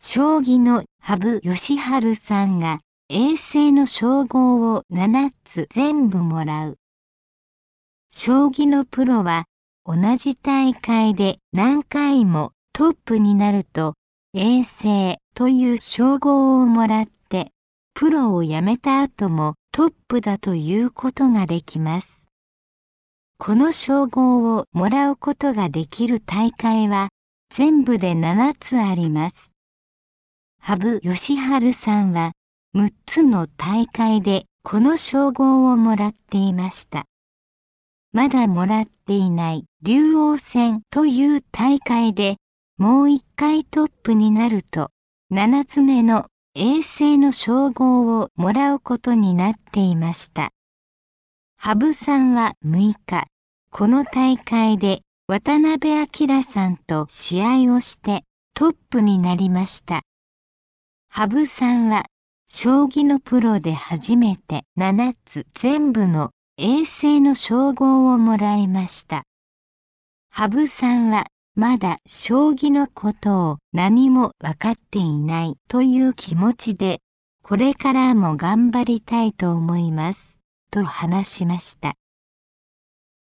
将棋の羽生善治さんが永世の称号を7つ全部もらう。将棋のプロは同じ大会で何回もトップになると永世という称号をもらってプロを辞めた後もトップだということができます。この称号をもらうことができる大会は全部で7つあります。羽生善治さんは6つの大会でこの称号をもらっていました。まだもらっていない竜王戦という大会でもう1回トップになると7つ目の永世の称号をもらうことになっていました。羽生さんは6日、この大会で渡辺明さんと試合をしてトップになりました。羽生さんは将棋のプロで初めて7つ全部の永世の称号をもらいました。羽生さんはまだ将棋のことを何も分かっていないという気持ちでこれからも頑張りたいと思いますと話しました。